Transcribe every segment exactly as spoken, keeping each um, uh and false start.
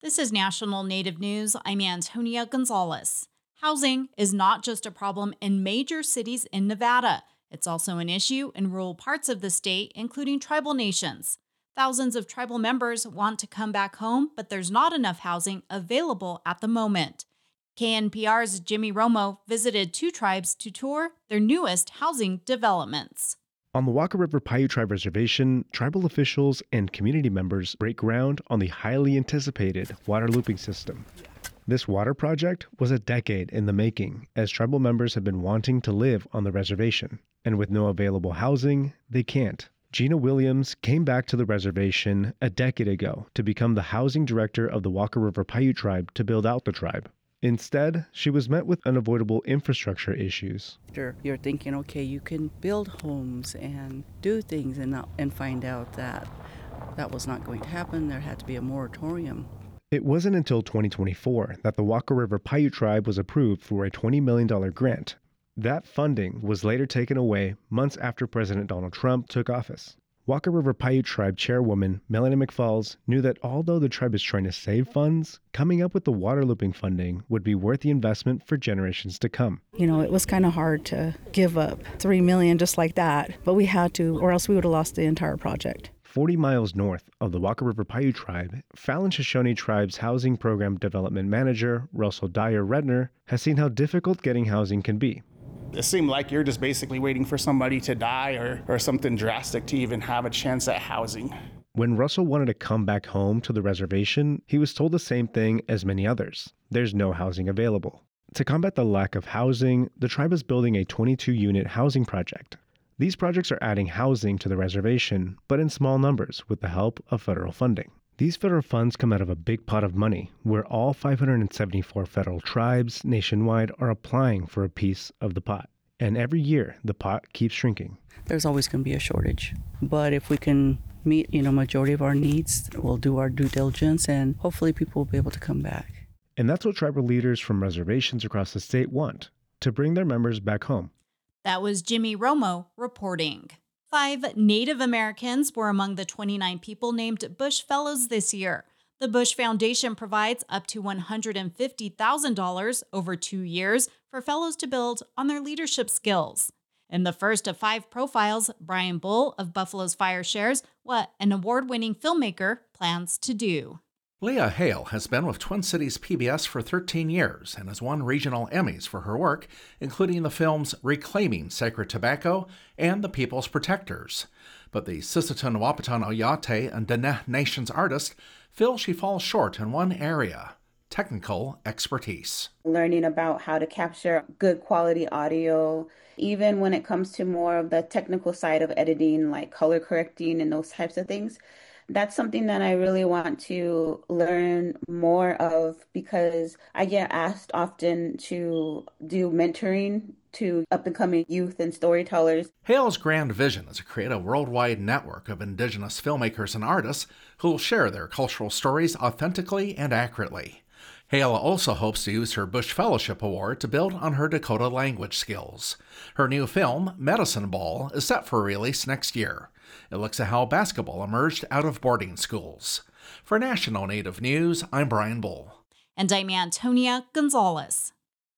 This is National Native News. I'm Antonia Gonzalez. Housing is not just a problem in major cities in Nevada. It's also an issue in rural parts of the state, including tribal nations. Thousands of tribal members want to come back home, but there's not enough housing available at the moment. K N P R's Jimmy Romo visited two tribes to tour their newest housing developments. On the Walker River Paiute Tribe Reservation, tribal officials and community members break ground on the highly anticipated water looping system. This water project was a decade in the making, as tribal members have been wanting to live on the reservation. And with no available housing, they can't. Gina Williams came back to the reservation a decade ago to become the housing director of the Walker River Paiute Tribe to build out the tribe. Instead, she was met with unavoidable infrastructure issues. You're, you're thinking, okay, you can build homes and do things and, not, and find out that that was not going to happen. There had to be a moratorium. It wasn't until twenty twenty-four that the Walker River Paiute Tribe was approved for a twenty million dollars grant. That funding was later taken away months after President Donald Trump took office. Walker River Paiute Tribe Chairwoman Melanie McFalls knew that although the tribe is trying to save funds, coming up with the water looping funding would be worth the investment for generations to come. You know, it was kind of hard to give up three million dollars just like that, but we had to, or else we would have lost the entire project. forty miles north of the Walker River Paiute Tribe, Fallon Shoshone Tribe's Housing Program Development Manager, Russell Dyer Redner, has seen how difficult getting housing can be. It seemed like you're just basically waiting for somebody to die or, or something drastic to even have a chance at housing. When Russell wanted to come back home to the reservation, he was told the same thing as many others. There's no housing available. To combat the lack of housing, the tribe is building a twenty-two unit housing project. These projects are adding housing to the reservation, but in small numbers with the help of federal funding. These federal funds come out of a big pot of money, where all five hundred seventy-four federal tribes nationwide are applying for a piece of the pot. And every year, the pot keeps shrinking. There's always going to be a shortage. But if we can meet, you know, majority of our needs, we'll do our due diligence, and hopefully people will be able to come back. And that's what tribal leaders from reservations across the state want, to bring their members back home. That was Jimmy Romo reporting. Five Native Americans were among the twenty-nine people named Bush Fellows this year. The Bush Foundation provides up to one hundred fifty thousand dollars over two years for fellows to build on their leadership skills. In the first of five profiles, Brian Bull of Buffalo's Fire shares what an award-winning filmmaker plans to do. Leah Hale has been with Twin Cities P B S for thirteen years and has won regional Emmys for her work, including the films Reclaiming Sacred Tobacco and The People's Protectors. But the Sisseton Wahpeton Oyate and Diné Nations artist feel she falls short in one area: technical expertise. Learning about how to capture good quality audio, even when it comes to more of the technical side of editing, like color correcting and those types of things. That's something that I really want to learn more of, because I get asked often to do mentoring to up-and-coming youth and storytellers. Hale's grand vision is to create a worldwide network of Indigenous filmmakers and artists who will share their cultural stories authentically and accurately. Hale also hopes to use her Bush Fellowship Award to build on her Dakota language skills. Her new film, Medicine Ball, is set for release next year. It looks at how basketball emerged out of boarding schools. For National Native News, I'm Brian Bull. And I'm Antonia Gonzalez.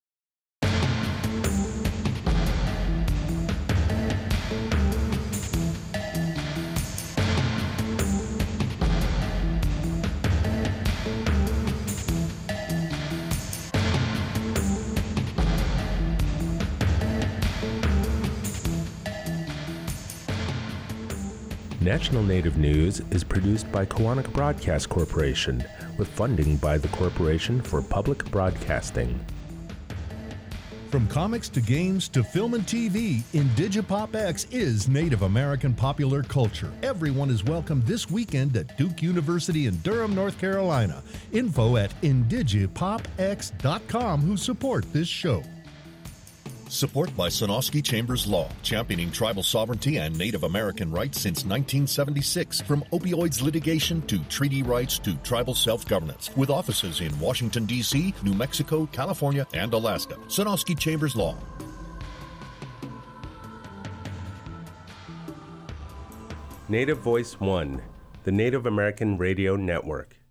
National Native News is produced by Koahnic Broadcast Corporation with funding by the Corporation for Public Broadcasting. From comics to games to film and T V, IndigiPopX is Native American popular culture. Everyone is welcome this weekend at Duke University in Durham, North Carolina. Info at indigipopx dot com, who support this show. Support by Sonosky Chambers Law, championing tribal sovereignty and Native American rights since nineteen seventy-six. From opioids litigation to treaty rights to tribal self-governance. With offices in Washington, D C, New Mexico, California, and Alaska. Sonosky Chambers Law. Native Voice One, the Native American Radio Network.